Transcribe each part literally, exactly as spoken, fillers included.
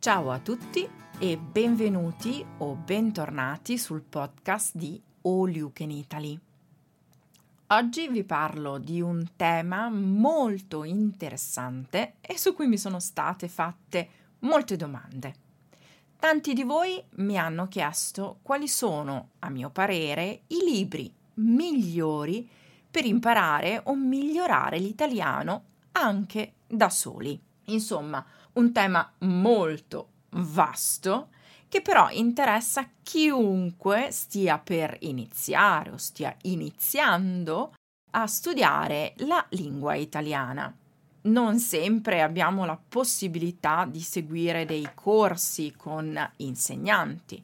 Ciao a tutti e benvenuti o bentornati sul podcast di All You Can Italy. Oggi vi parlo di un tema molto interessante e su cui mi sono state fatte molte domande. Tanti di voi mi hanno chiesto quali sono, a mio parere, i libri migliori per imparare o migliorare l'italiano anche da soli. Insomma, un tema molto vasto che però interessa chiunque stia per iniziare o stia iniziando a studiare la lingua italiana. Non sempre abbiamo la possibilità di seguire dei corsi con insegnanti,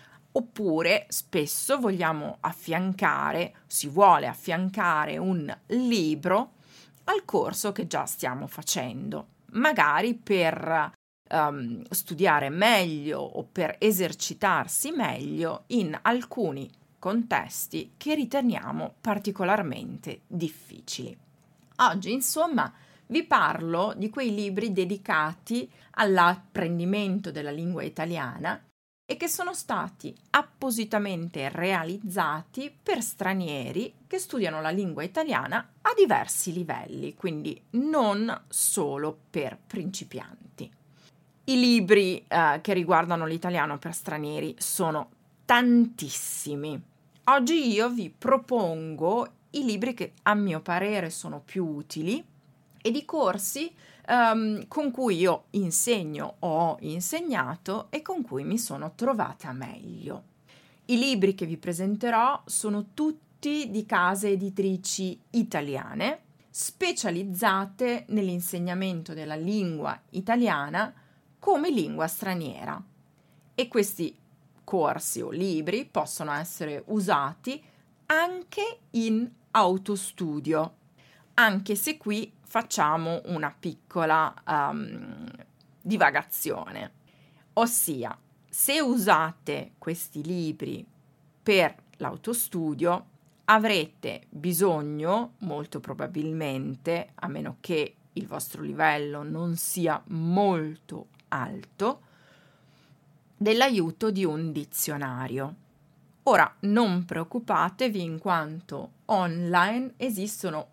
oppure spesso vogliamo affiancare, si vuole affiancare un libro al corso che già stiamo facendo, magari per um, studiare meglio o per esercitarsi meglio in alcuni contesti che riteniamo particolarmente difficili. Oggi, insomma, vi parlo di quei libri dedicati all'apprendimento della lingua italiana e che sono stati appositamente realizzati per stranieri che studiano la lingua italiana a diversi livelli, quindi non solo per principianti. I libri eh, che riguardano l'italiano per stranieri sono tantissimi. Oggi io vi propongo i libri che a mio parere sono più utili e di corsi Um, con cui io insegno o ho insegnato e con cui mi sono trovata meglio. I libri che vi presenterò sono tutti di case editrici italiane, specializzate nell'insegnamento della lingua italiana come lingua straniera. E questi corsi o libri possono essere usati anche in autostudio, anche se qui facciamo una piccola um, divagazione, ossia se usate questi libri per l'autostudio avrete bisogno, molto probabilmente, a meno che il vostro livello non sia molto alto, dell'aiuto di un dizionario. Ora non preoccupatevi in quanto online esistono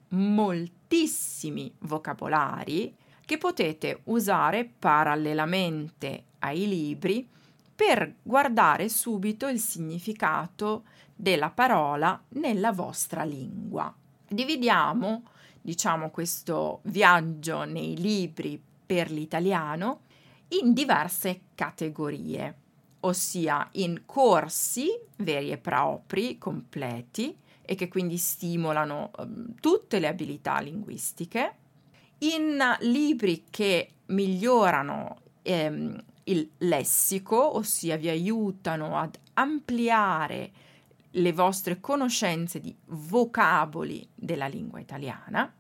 moltissimi vocabolari che potete usare parallelamente ai libri per guardare subito il significato della parola nella vostra lingua. Dividiamo, diciamo, questo viaggio nei libri per l'italiano in diverse categorie, ossia in corsi veri e propri, completi, e che quindi stimolano um, tutte le abilità linguistiche, in libri che migliorano ehm, il lessico, ossia vi aiutano ad ampliare le vostre conoscenze di vocaboli della lingua italiana,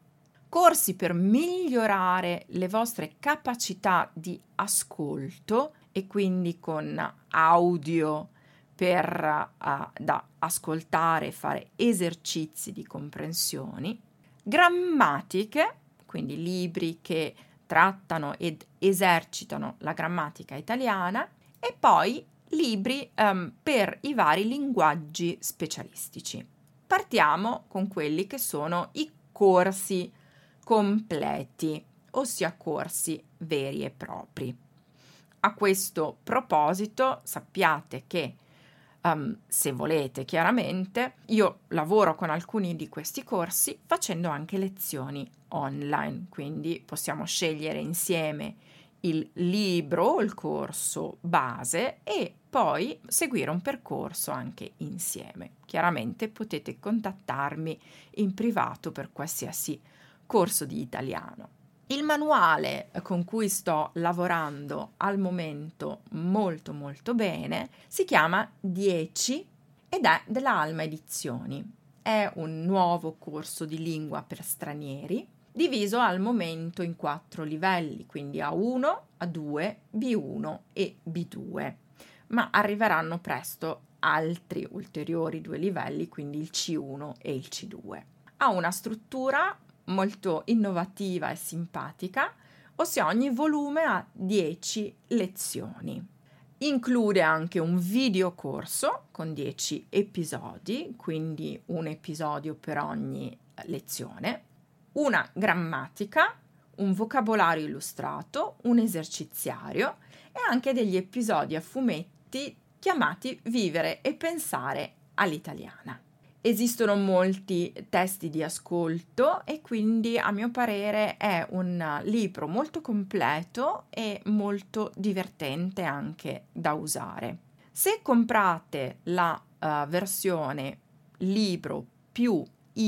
corsi per migliorare le vostre capacità di ascolto e quindi con audio per uh, da ascoltare e fare esercizi di comprensioni, grammatiche, quindi libri che trattano ed esercitano la grammatica italiana, e poi libri um, per i vari linguaggi specialistici. Partiamo con quelli che sono i corsi completi, ossia corsi veri e propri. A questo proposito sappiate che um, se volete chiaramente io lavoro con alcuni di questi corsi facendo anche lezioni online, quindi possiamo scegliere insieme il libro o il corso base e poi seguire un percorso anche insieme. Chiaramente potete contattarmi in privato per qualsiasi corso di italiano. Il manuale con cui sto lavorando al momento molto molto bene si chiama dieci ed è della Alma Edizioni. È un nuovo corso di lingua per stranieri diviso al momento in quattro livelli, quindi A uno, A due, B uno e B due, ma arriveranno presto altri ulteriori due livelli, quindi il C uno e il C due. Ha una struttura molto innovativa e simpatica, ossia ogni volume ha dieci lezioni. Include anche un videocorso con dieci episodi, quindi un episodio per ogni lezione, una grammatica, un vocabolario illustrato, un eserciziario e anche degli episodi a fumetti chiamati Vivere e pensare all'italiana. Esistono molti testi di ascolto e quindi a mio parere è un libro molto completo e molto divertente anche da usare. Se comprate la uh, versione libro più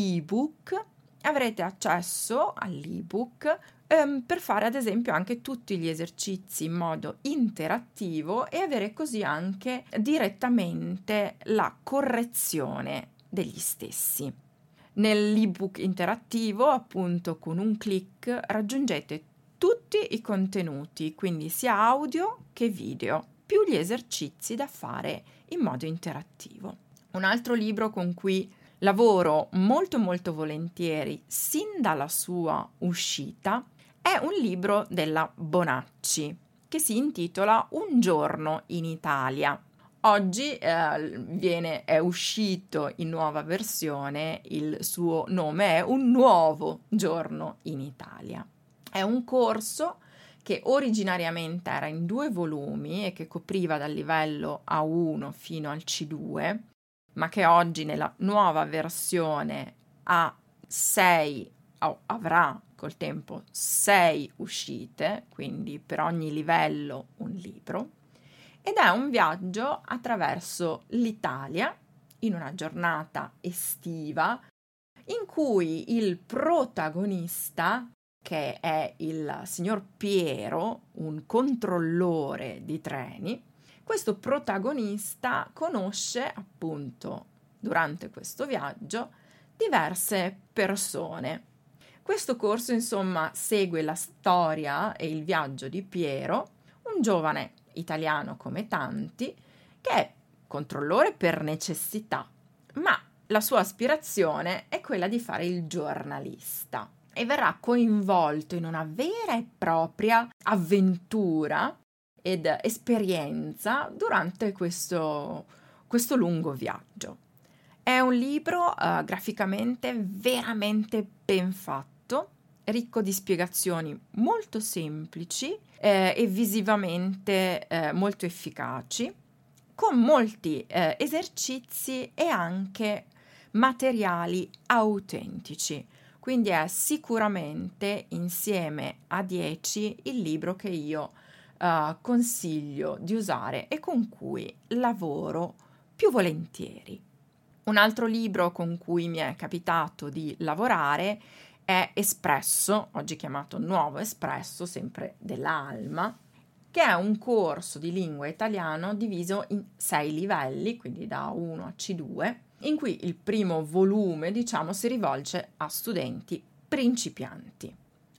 ebook avrete accesso all'ebook um, per fare ad esempio anche tutti gli esercizi in modo interattivo e avere così anche direttamente la correzione degli stessi. Nell'ebook interattivo, appunto, con un click raggiungete tutti i contenuti, quindi sia audio che video, più gli esercizi da fare in modo interattivo. Un altro libro con cui lavoro molto molto volentieri sin dalla sua uscita è un libro della Bonacci che si intitola Un giorno in Italia. Oggi eh, viene, è uscito in nuova versione, il suo nome è Un nuovo giorno in Italia. È un corso che originariamente era in due volumi e che copriva dal livello A uno fino al C due, ma che oggi nella nuova versione ha sei, oh, avrà col tempo sei uscite, quindi per ogni livello un libro. Ed è un viaggio attraverso l'Italia in una giornata estiva in cui il protagonista, che è il signor Piero, un controllore di treni, questo protagonista conosce appunto durante questo viaggio diverse persone. Questo corso insomma segue la storia e il viaggio di Piero, un giovane italiano come tanti, che è controllore per necessità, ma la sua aspirazione è quella di fare il giornalista e verrà coinvolto in una vera e propria avventura ed esperienza durante questo, questo lungo viaggio. È un libro uh, graficamente veramente ben fatto, ricco di spiegazioni molto semplici eh, e visivamente eh, molto efficaci, con molti eh, esercizi e anche materiali autentici. Quindi è sicuramente insieme a dieci il libro che io uh, consiglio di usare e con cui lavoro più volentieri. Un altro libro con cui mi è capitato di lavorare è Espresso, oggi chiamato Nuovo Espresso, sempre della Alma, che è un corso di lingua italiano diviso in sei livelli, quindi da uno a C due, in cui il primo volume, diciamo, si rivolge a studenti principianti.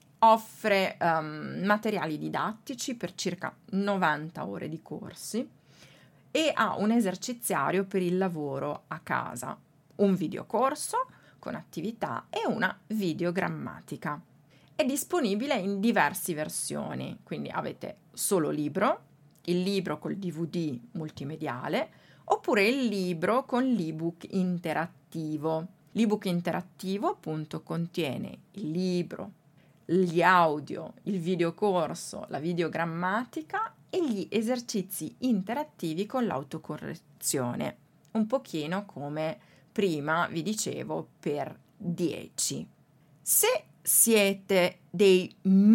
Offre um, materiali didattici per circa novanta ore di corsi e ha un eserciziario per il lavoro a casa, un videocorso con attività e una videogrammatica. È disponibile in diverse versioni, quindi avete solo libro, il libro col D V D multimediale oppure il libro con l'ebook interattivo. L'ebook interattivo appunto contiene il libro, gli audio, il videocorso, la videogrammatica e gli esercizi interattivi con l'autocorrezione, un pochino come prima vi dicevo per dieci. Se siete dei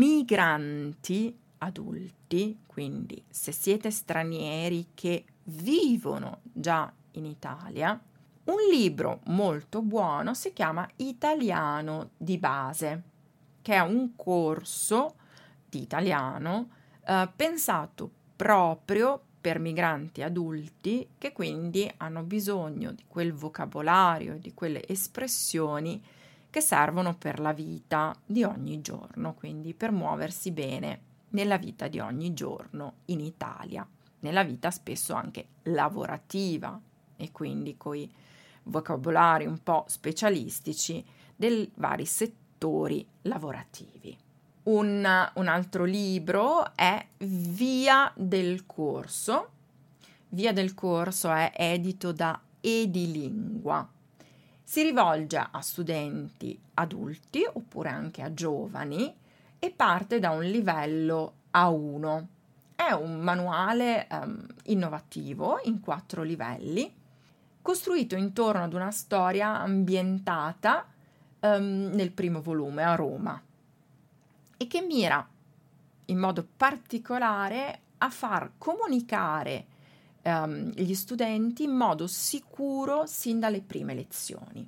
migranti adulti, quindi se siete stranieri che vivono già in Italia, un libro molto buono si chiama Italiano di base, che è un corso di italiano eh, pensato proprio per migranti adulti che quindi hanno bisogno di quel vocabolario, di quelle espressioni che servono per la vita di ogni giorno, quindi per muoversi bene nella vita di ogni giorno in Italia, nella vita spesso anche lavorativa e quindi coi vocabolari un po' specialistici dei vari settori lavorativi. Un, un altro libro è Via del Corso. Via del Corso è edito da Edilingua. Si rivolge a studenti adulti oppure anche a giovani e parte da un livello A uno. È un manuale um, innovativo in quattro livelli, costruito intorno ad una storia ambientata um, nel primo volume a Roma e che mira in modo particolare a far comunicare um, gli studenti in modo sicuro sin dalle prime lezioni.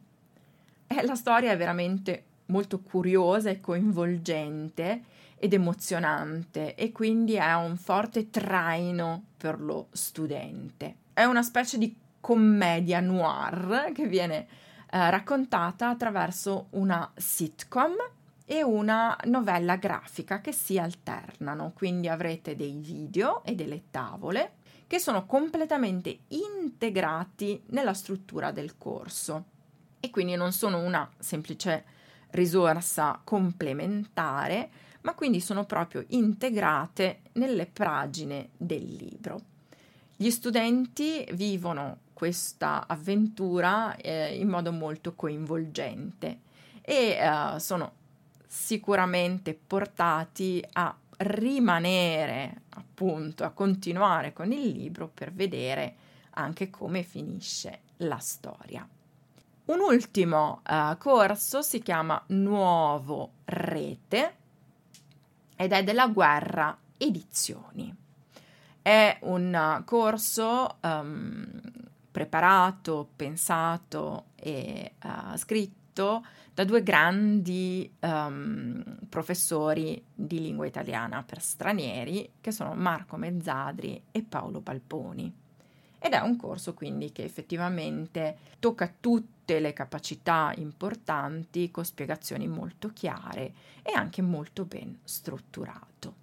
E la storia è veramente molto curiosa e coinvolgente ed emozionante e quindi è un forte traino per lo studente. È una specie di commedia noir che viene eh, raccontata attraverso una sitcom e una novella grafica che si alternano, quindi avrete dei video e delle tavole che sono completamente integrati nella struttura del corso e quindi non sono una semplice risorsa complementare, ma quindi sono proprio integrate nelle pagine del libro. Gli studenti vivono questa avventura eh, in modo molto coinvolgente e eh, sono sicuramente portati a rimanere, appunto, a continuare con il libro per vedere anche come finisce la storia. Un ultimo uh, corso si chiama Nuovo Rete ed è della Guerra Edizioni. È un uh, corso um, preparato, pensato e uh, scritto da due grandi um, professori di lingua italiana per stranieri che sono Marco Mezzadri e Paolo Palponi. Ed è un corso quindi che effettivamente tocca tutte le capacità importanti con spiegazioni molto chiare e anche molto ben strutturato.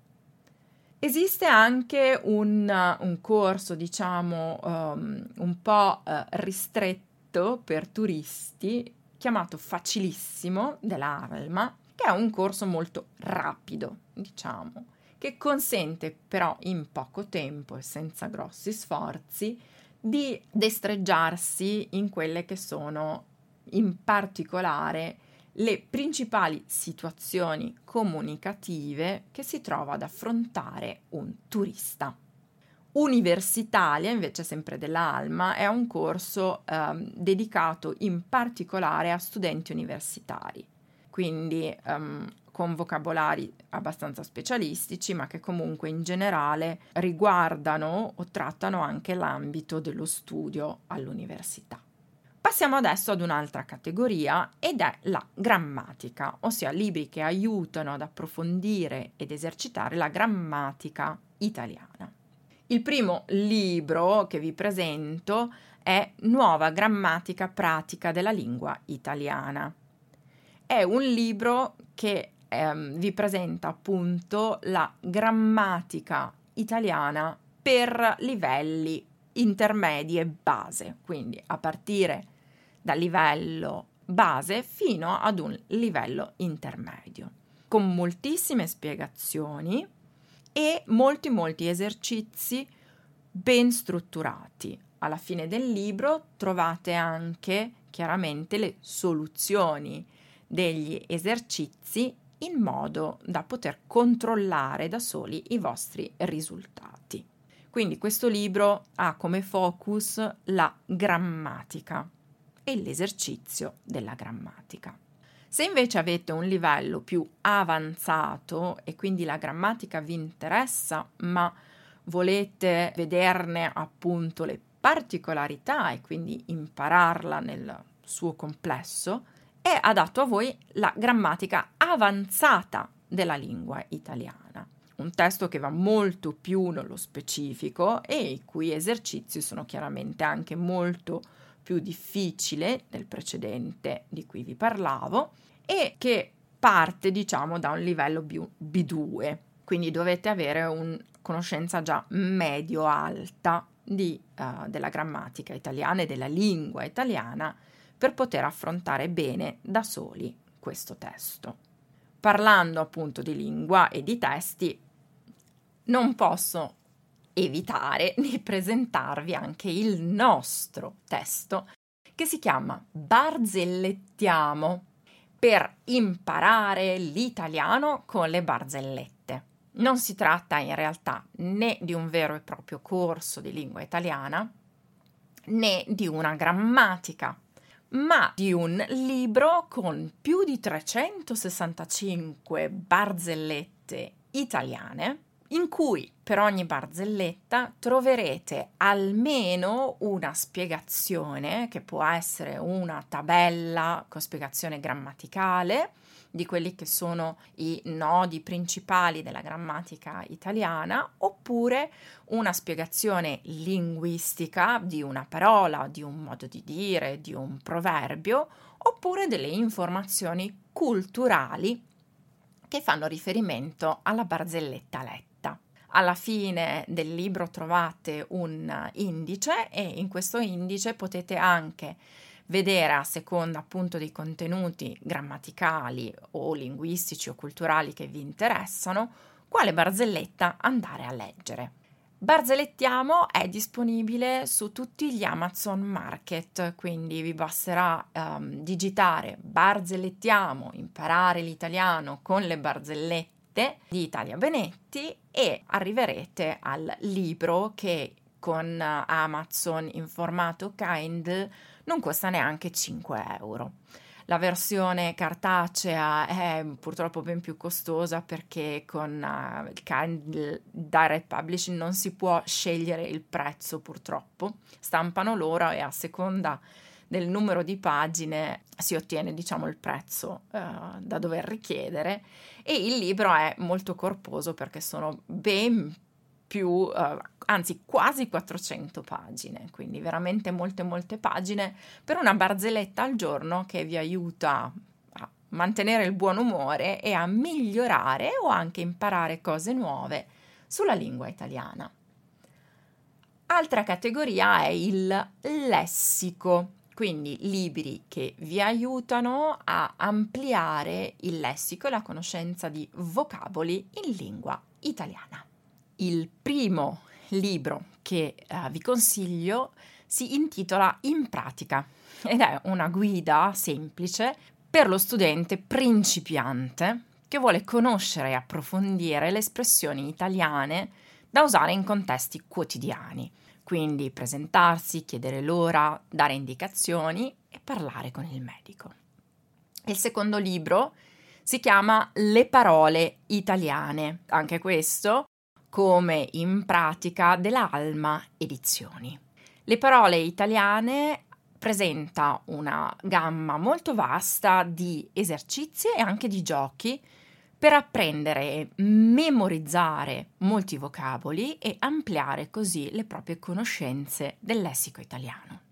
Esiste anche un, un corso, diciamo, um, un po' uh, ristretto per turisti chiamato Facilissimo della Alma, che è un corso molto rapido, diciamo, che consente però in poco tempo e senza grossi sforzi di destreggiarsi in quelle che sono in particolare le principali situazioni comunicative che si trova ad affrontare un turista. Universitalia, invece sempre dell'Alma, è un corso eh, dedicato in particolare a studenti universitari, quindi um, con vocabolari abbastanza specialistici, ma che comunque in generale riguardano o trattano anche l'ambito dello studio all'università. Passiamo adesso ad un'altra categoria ed è la grammatica, ossia libri che aiutano ad approfondire ed esercitare la grammatica italiana. Il primo libro che vi presento è Nuova grammatica pratica della lingua italiana. È un libro che ehm, vi presenta appunto la grammatica italiana per livelli intermedi e base, quindi a partire dal livello base fino ad un livello intermedio, con moltissime spiegazioni e molti molti esercizi ben strutturati. Alla fine del libro trovate anche chiaramente le soluzioni degli esercizi in modo da poter controllare da soli i vostri risultati. Quindi questo libro ha come focus la grammatica e l'esercizio della grammatica. Se invece avete un livello più avanzato e quindi la grammatica vi interessa, ma volete vederne appunto le particolarità e quindi impararla nel suo complesso, è adatto a voi la grammatica avanzata della lingua italiana. Un testo che va molto più nello specifico e i cui esercizi sono chiaramente anche molto più difficili del precedente di cui vi parlavo e che parte, diciamo, da un livello più B due, quindi dovete avere una conoscenza già medio-alta di, uh, della grammatica italiana e della lingua italiana per poter affrontare bene da soli questo testo. parlando appunto di lingua e di testi, non posso evitare di presentarvi anche il nostro testo che si chiama Barzellettiamo, per imparare l'italiano con le barzellette. Non si tratta in realtà né di un vero e proprio corso di lingua italiana, né di una grammatica, ma di un libro con più di trecentosessantacinque barzellette italiane, in cui per ogni barzelletta troverete almeno una spiegazione, che può essere una tabella con spiegazione grammaticale di quelli che sono i nodi principali della grammatica italiana, oppure una spiegazione linguistica di una parola, di un modo di dire, di un proverbio, oppure delle informazioni culturali che fanno riferimento alla barzelletta letta. Alla fine del libro trovate un indice e in questo indice potete anche vedere, a seconda appunto dei contenuti grammaticali o linguistici o culturali che vi interessano, quale barzelletta andare a leggere. Barzellettiamo è disponibile su tutti gli Amazon Market, quindi vi basterà um, digitare Barzellettiamo, imparare l'italiano con le barzellette di Italia Benetti e arriverete al libro che con Amazon in formato Kindle non costa neanche cinque euro. La versione cartacea è purtroppo ben più costosa perché con uh, il Kindle Direct Publishing non si può scegliere il prezzo, purtroppo. Stampano loro e a seconda del numero di pagine si ottiene, diciamo, il prezzo uh, da dover richiedere, e il libro è molto corposo perché sono ben più, uh, anzi quasi quattrocento pagine, quindi veramente molte molte pagine per una barzelletta al giorno che vi aiuta a mantenere il buon umore e a migliorare o anche imparare cose nuove sulla lingua italiana. Altra categoria è il lessico, quindi libri che vi aiutano a ampliare il lessico e la conoscenza di vocaboli in lingua italiana. Il primo libro che uh, vi consiglio si intitola In pratica ed è una guida semplice per lo studente principiante che vuole conoscere e approfondire le espressioni italiane da usare in contesti quotidiani. Quindi presentarsi, chiedere l'ora, dare indicazioni e parlare con il medico. Il secondo libro si chiama Le parole italiane, anche questo come In pratica della Alma Edizioni. Le parole italiane presenta una gamma molto vasta di esercizi e anche di giochi per apprendere e memorizzare molti vocaboli e ampliare così le proprie conoscenze del lessico italiano.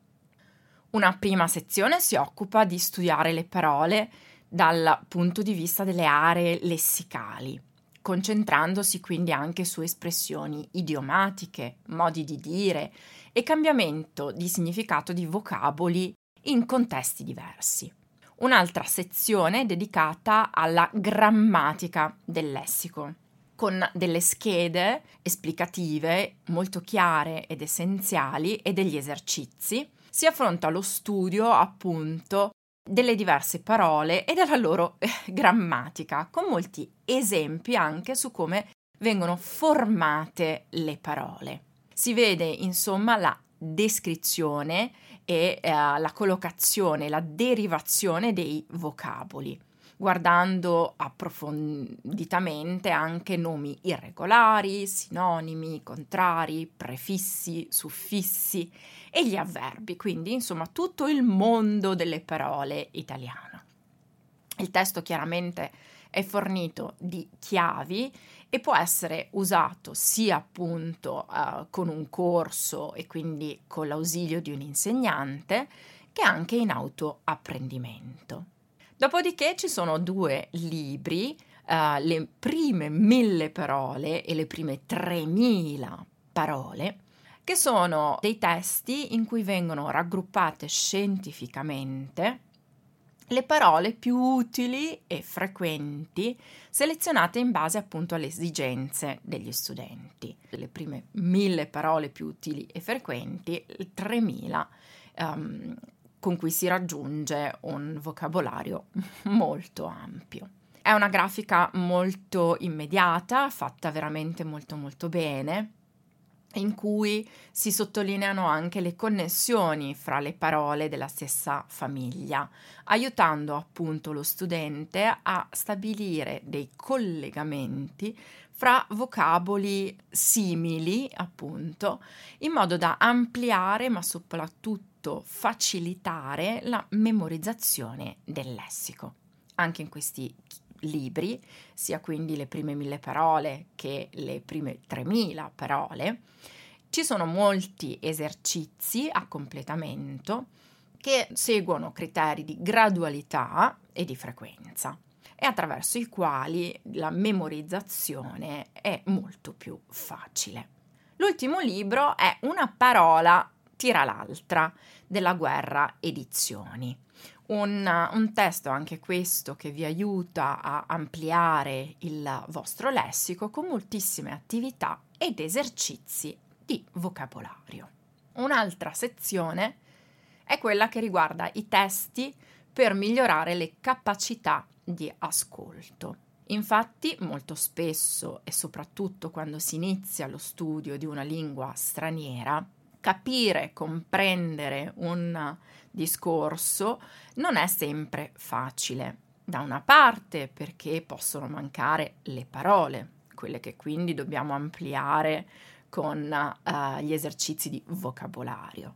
Una prima sezione si occupa di studiare le parole dal punto di vista delle aree lessicali, concentrandosi quindi anche su espressioni idiomatiche, modi di dire e cambiamento di significato di vocaboli in contesti diversi. Un'altra sezione dedicata alla grammatica del lessico, con delle schede esplicative molto chiare ed essenziali e degli esercizi. Si affronta lo studio appunto delle diverse parole e della loro eh, grammatica, con molti esempi anche su come vengono formate le parole. Si vede insomma la descrizione e eh, la collocazione, la derivazione dei vocaboli, guardando approfonditamente anche nomi irregolari, sinonimi, contrari, prefissi, suffissi e gli avverbi, quindi insomma tutto il mondo delle parole italiane. Il testo chiaramente è fornito di chiavi e può essere usato sia appunto uh, con un corso e quindi con l'ausilio di un insegnante, che anche in autoapprendimento. Dopodiché ci sono due libri, uh, le prime mille parole e le prime tremila parole, che sono dei testi in cui vengono raggruppate scientificamente le parole più utili e frequenti selezionate in base appunto alle esigenze degli studenti. Le prime mille parole più utili e frequenti, tremila um, con cui si raggiunge un vocabolario molto ampio. È una grafica molto immediata, fatta veramente molto molto bene, in cui si sottolineano anche le connessioni fra le parole della stessa famiglia, aiutando appunto lo studente a stabilire dei collegamenti fra vocaboli simili, appunto, in modo da ampliare ma soprattutto facilitare la memorizzazione del lessico. Anche in questi libri, sia quindi le prime mille parole che le prime tremila parole, ci sono molti esercizi a completamento che seguono criteri di gradualità e di frequenza e attraverso i quali la memorizzazione è molto più facile. L'ultimo libro è Una parola tira l'altra della Guerra Edizioni. Un, un testo anche questo che vi aiuta a ampliare il vostro lessico con moltissime attività ed esercizi di vocabolario. Un'altra sezione è quella che riguarda i testi per migliorare le capacità di ascolto. Infatti, molto spesso e soprattutto quando si inizia lo studio di una lingua straniera, capire, comprendere un discorso non è sempre facile. Da una parte perché possono mancare le parole, quelle che quindi dobbiamo ampliare con uh, gli esercizi di vocabolario.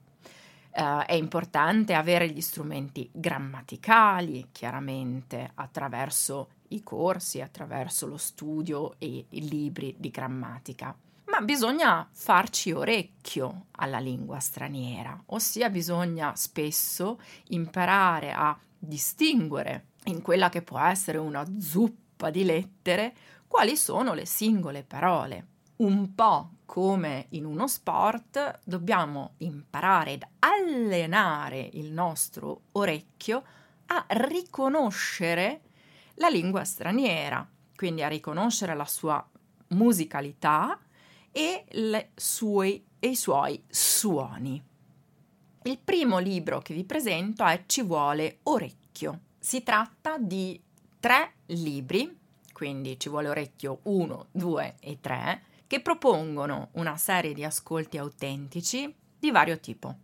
Uh, è importante avere gli strumenti grammaticali, chiaramente, attraverso i corsi, attraverso lo studio e i libri di grammatica. Ma bisogna farci orecchio alla lingua straniera, ossia bisogna spesso imparare a distinguere in quella che può essere una zuppa di lettere quali sono le singole parole. Un po' come in uno sport, dobbiamo imparare ad allenare il nostro orecchio a riconoscere la lingua straniera, quindi a riconoscere la sua musicalità e, le sue, e i suoi suoni. Il primo libro che vi presento è Ci vuole orecchio. Si tratta di tre libri, quindi Ci vuole orecchio uno, due e tre, che propongono una serie di ascolti autentici di vario tipo,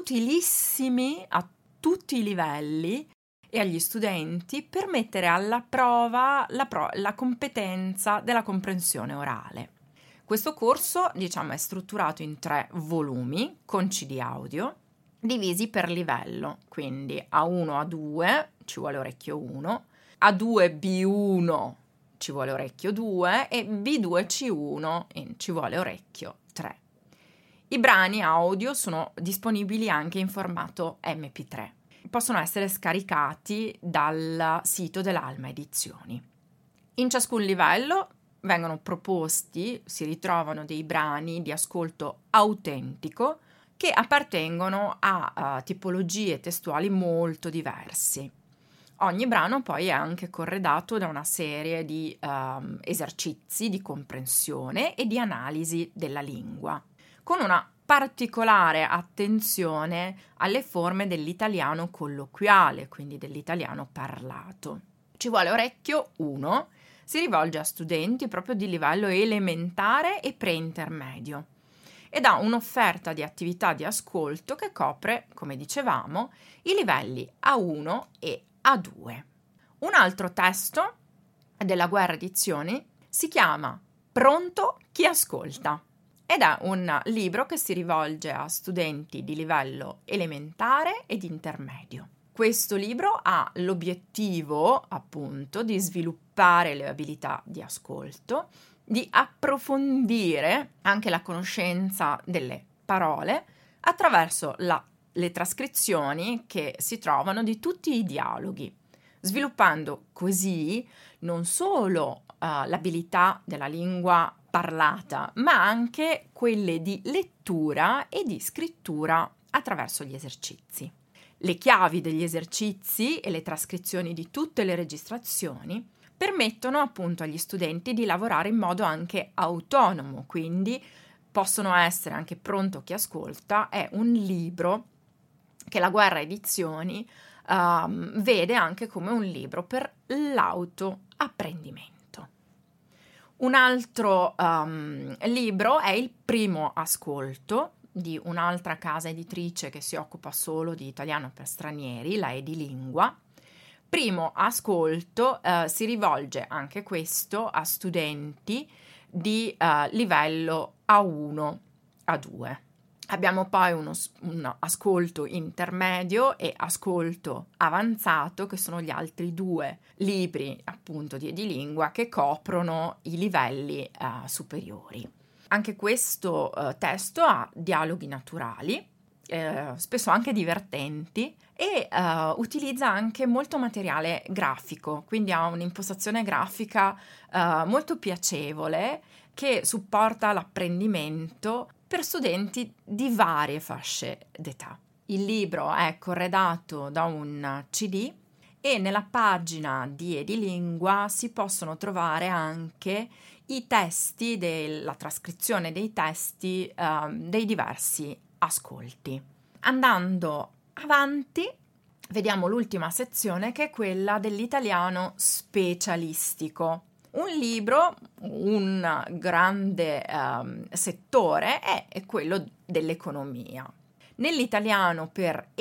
utilissimi a tutti i livelli e agli studenti per mettere alla prova la, pro- la competenza della comprensione orale. Questo corso, diciamo, è strutturato in tre volumi con C D audio, divisi per livello, quindi A uno A due ci vuole orecchio uno, A due B uno ci vuole orecchio due e B due C uno e ci vuole orecchio tre. I brani audio sono disponibili anche in formato M P tre. Possono essere scaricati dal sito dell'Alma Edizioni. In ciascun livello vengono proposti, si ritrovano dei brani di ascolto autentico che appartengono a uh, tipologie testuali molto diversi. Ogni brano poi è anche corredato da una serie di um, esercizi di comprensione e di analisi della lingua, con una particolare attenzione alle forme dell'italiano colloquiale, quindi dell'italiano parlato. Ci vuole orecchio uno, si rivolge a studenti proprio di livello elementare e preintermedio ed ha un'offerta di attività di ascolto che copre, come dicevamo, i livelli A uno e A due. Un altro testo della Guerra Edizioni si chiama Pronto chi ascolta ed è un libro che si rivolge a studenti di livello elementare ed intermedio. Questo libro ha l'obiettivo, appunto, di sviluppare le abilità di ascolto, di approfondire anche la conoscenza delle parole attraverso la, le trascrizioni che si trovano di tutti i dialoghi, sviluppando così non solo uh, l'abilità della lingua parlata, ma anche quelle di lettura e di scrittura attraverso gli esercizi. Le chiavi degli esercizi e le trascrizioni di tutte le registrazioni permettono appunto agli studenti di lavorare in modo anche autonomo, quindi possono essere anche Pronto chi ascolta, è un libro che la Guerra Edizioni um, vede anche come un libro per l'autoapprendimento. Un altro um, libro è Il primo ascolto di un'altra casa editrice che si occupa solo di italiano per stranieri, la Edilingua. Primo ascolto uh, si rivolge anche questo a studenti di uh, livello A uno, A due. Abbiamo poi uno, un ascolto intermedio e ascolto avanzato, che sono gli altri due libri appunto di Edilingua che coprono i livelli uh, superiori. Anche questo uh, testo ha dialoghi naturali, eh, spesso anche divertenti, e uh, utilizza anche molto materiale grafico, quindi ha un'impostazione grafica uh, molto piacevole che supporta l'apprendimento per studenti di varie fasce d'età. Il libro è corredato da un C D e nella pagina di Edilingua si possono trovare anche i testi della trascrizione dei testi eh, dei diversi ascolti. Andando avanti, vediamo l'ultima sezione, che è quella dell'italiano specialistico. Un libro, un grande um, settore è, è quello dell'economia. Nell'italiano per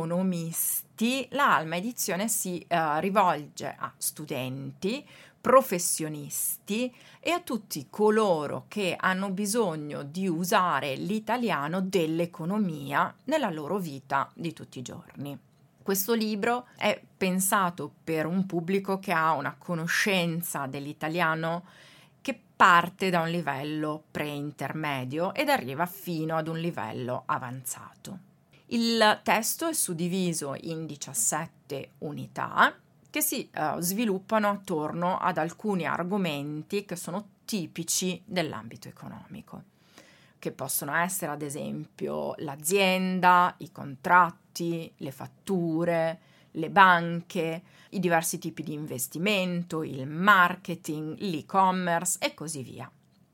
economisti la Alma Edizione si uh, rivolge a studenti, professionisti e a tutti coloro che hanno bisogno di usare l'italiano dell'economia nella loro vita di tutti i giorni. Questo libro è pensato per un pubblico che ha una conoscenza dell'italiano che parte da un livello pre-intermedio ed arriva fino ad un livello avanzato. Il testo è suddiviso in diciassette unità che si uh, sviluppano attorno ad alcuni argomenti che sono tipici dell'ambito economico, che possono essere ad esempio l'azienda, i contratti, le fatture, le banche, i diversi tipi di investimento, il marketing, l'e-commerce e così via.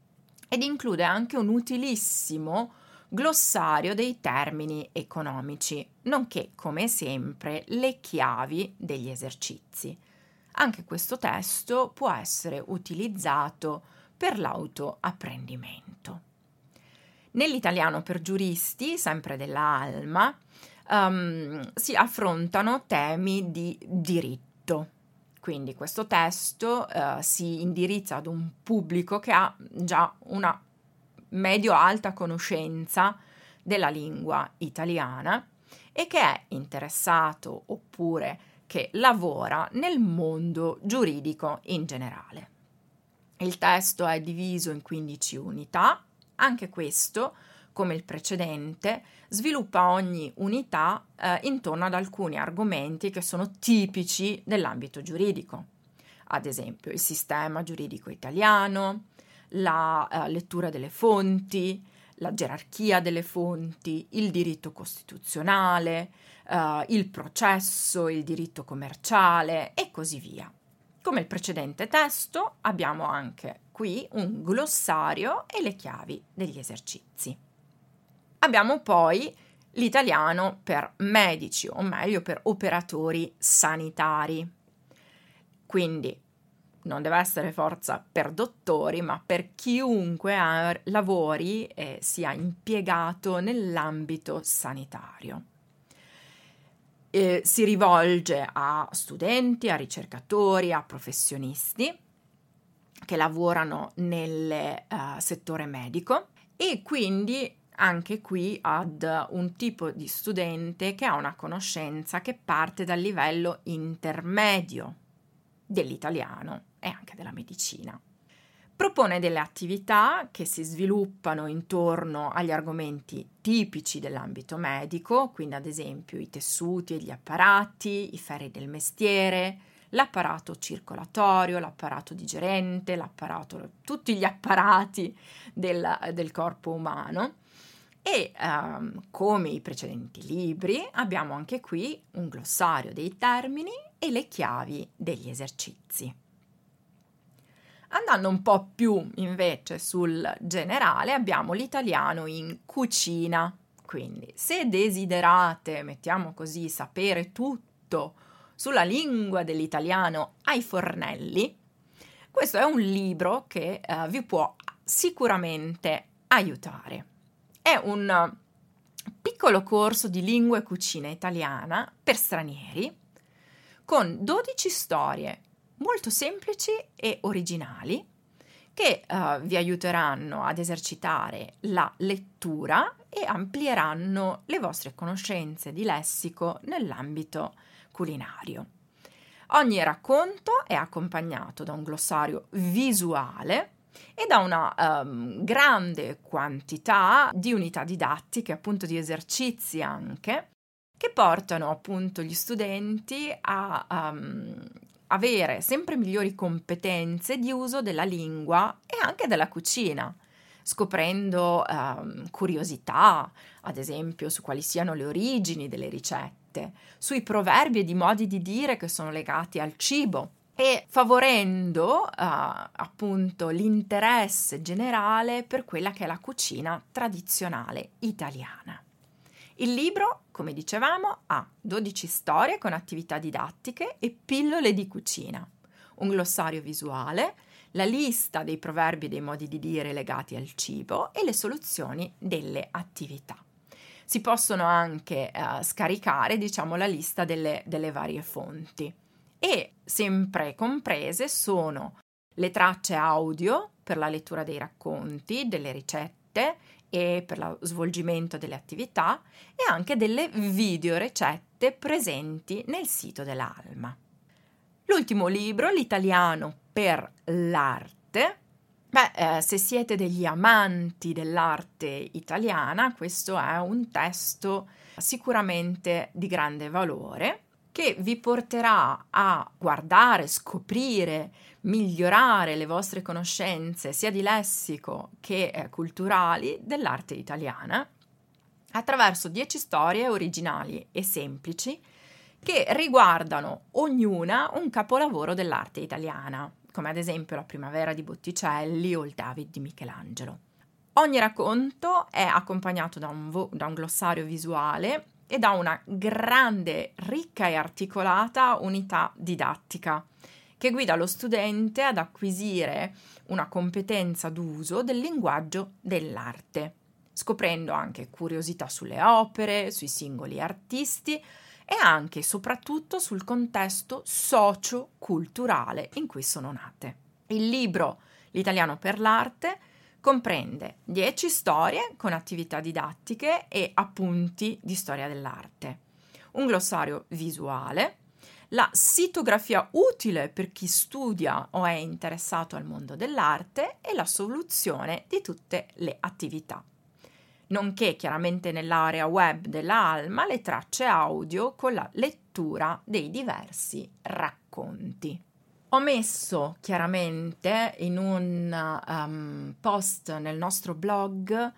Ed include anche un utilissimo glossario dei termini economici, nonché, come sempre, le chiavi degli esercizi. Anche questo testo può essere utilizzato per l'autoapprendimento. Nell'italiano per giuristi, sempre della Alma, um, si affrontano temi di diritto. Quindi questo testo uh, si indirizza ad un pubblico che ha già una medio-alta conoscenza della lingua italiana e che è interessato oppure che lavora nel mondo giuridico in generale. Il testo è diviso in quindici unità. Anche questo, come il precedente, sviluppa ogni unità eh, intorno ad alcuni argomenti che sono tipici dell'ambito giuridico. Ad esempio, il sistema giuridico italiano, la eh, lettura delle fonti, la gerarchia delle fonti, il diritto costituzionale, eh, il processo, il diritto commerciale e così via. Come il precedente testo, abbiamo anche qui un glossario e le chiavi degli esercizi. Abbiamo poi l'italiano per medici, o meglio per operatori sanitari. Quindi non deve essere forza per dottori, ma per chiunque ha, lavori e sia impiegato nell'ambito sanitario. Eh, si rivolge a studenti, a ricercatori, a professionisti che lavorano nel uh, settore medico e quindi anche qui ad un tipo di studente che ha una conoscenza che parte dal livello intermedio dell'italiano e anche della medicina. Propone delle attività che si sviluppano intorno agli argomenti tipici dell'ambito medico, quindi ad esempio i tessuti e gli apparati, i ferri del mestiere, l'apparato circolatorio, l'apparato digerente, l'apparato, tutti gli apparati del, del corpo umano E um, come i precedenti libri abbiamo anche qui un glossario dei termini e le chiavi degli esercizi. Andando un po' più invece sul generale abbiamo l'italiano in cucina. Quindi se desiderate, mettiamo così, sapere tutto sulla lingua dell'italiano ai fornelli, questo è un libro che uh, vi può sicuramente aiutare. È un piccolo corso di lingua e cucina italiana per stranieri con dodici storie molto semplici e originali che uh, vi aiuteranno ad esercitare la lettura e amplieranno le vostre conoscenze di lessico nell'ambito culinario. Ogni racconto è accompagnato da un glossario visuale e da una um, grande quantità di unità didattiche, appunto di esercizi anche, che portano appunto gli studenti a um, avere sempre migliori competenze di uso della lingua e anche della cucina, scoprendo um, curiosità, ad esempio su quali siano le origini delle ricette, sui proverbi ed i modi di dire che sono legati al cibo e favorendo uh, appunto l'interesse generale per quella che è la cucina tradizionale italiana. Il libro, come dicevamo, ha dodici storie con attività didattiche e pillole di cucina, un glossario visuale, la lista dei proverbi e dei modi di dire legati al cibo e le soluzioni delle attività. Si possono anche uh, scaricare, diciamo, la lista delle, delle varie fonti e sempre comprese sono le tracce audio per la lettura dei racconti, delle ricette e per lo svolgimento delle attività e anche delle video ricette presenti nel sito dell'Alma. L'ultimo libro, l'italiano per l'arte. Beh, eh, se siete degli amanti dell'arte italiana, questo è un testo sicuramente di grande valore che vi porterà a guardare, scoprire, migliorare le vostre conoscenze sia di lessico che eh, culturali dell'arte italiana attraverso dieci storie originali e semplici che riguardano ognuna un capolavoro dell'arte italiana, come ad esempio la Primavera di Botticelli o il David di Michelangelo. Ogni racconto è accompagnato da un, vo- da un glossario visuale e da una grande, ricca e articolata unità didattica che guida lo studente ad acquisire una competenza d'uso del linguaggio dell'arte, scoprendo anche curiosità sulle opere, sui singoli artisti e anche e soprattutto sul contesto socio-culturale in cui sono nate. Il libro L'italiano per l'arte comprende dieci storie con attività didattiche e appunti di storia dell'arte, un glossario visuale, la sitografia utile per chi studia o è interessato al mondo dell'arte e la soluzione di tutte le attività, nonché chiaramente nell'area web della Alma le tracce audio con la lettura dei diversi racconti. Ho messo chiaramente in un um, post nel nostro blog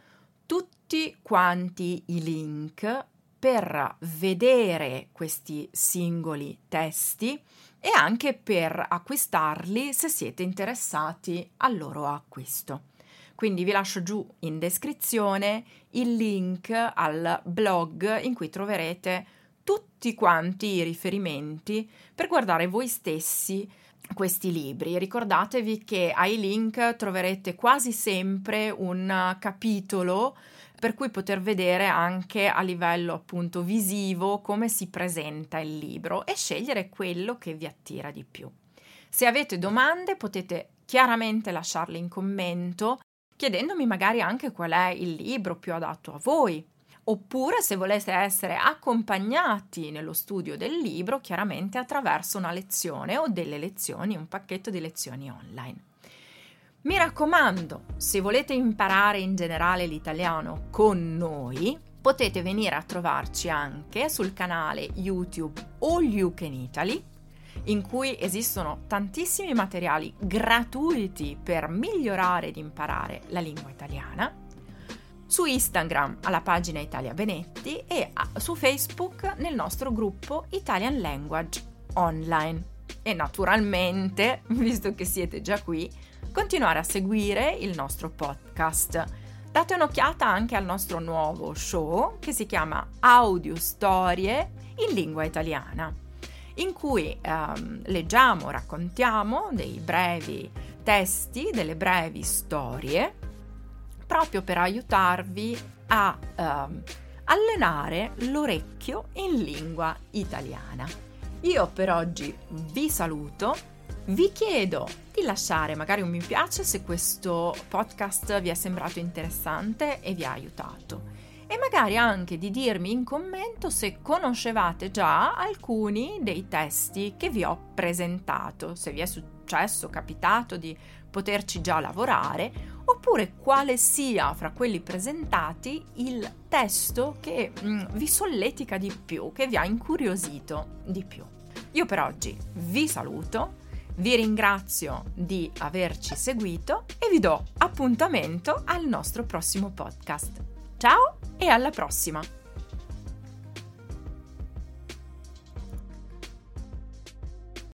tutti quanti i link per vedere questi singoli testi e anche per acquistarli se siete interessati al loro acquisto. Quindi vi lascio giù in descrizione il link al blog in cui troverete tutti quanti i riferimenti per guardare voi stessi questi libri. Ricordatevi che ai link troverete quasi sempre un capitolo per cui poter vedere anche a livello appunto visivo come si presenta il libro e scegliere quello che vi attira di più. Se avete domande potete chiaramente lasciarle in commento chiedendomi magari anche qual è il libro più adatto a voi. Oppure se volete essere accompagnati nello studio del libro, chiaramente attraverso una lezione o delle lezioni, un pacchetto di lezioni online. Mi raccomando, se volete imparare in generale l'italiano con noi, potete venire a trovarci anche sul canale YouTube All You Can Italy, in cui esistono tantissimi materiali gratuiti per migliorare ed imparare la lingua italiana. su Instagram alla pagina Italia Benetti e su Facebook nel nostro gruppo Italian Language Online. E naturalmente, visto che siete già qui, continuare a seguire il nostro podcast. Date un'occhiata anche al nostro nuovo show che si chiama Audio Storie in lingua italiana, in cui ehm, leggiamo, raccontiamo dei brevi testi, delle brevi storie, proprio per aiutarvi a ehm, allenare l'orecchio in lingua italiana. Io per oggi vi saluto. Vi chiedo di lasciare magari un mi piace se questo podcast vi è sembrato interessante e vi ha aiutato, e magari anche di dirmi in commento se conoscevate già alcuni dei testi che vi ho presentato, se vi è successo, capitato di poterci già lavorare, oppure quale sia fra quelli presentati il testo che mh, vi solletica di più, che vi ha incuriosito di più. Io per oggi vi saluto. Vi ringrazio di averci seguito e vi do appuntamento al nostro prossimo podcast. Ciao e alla prossima!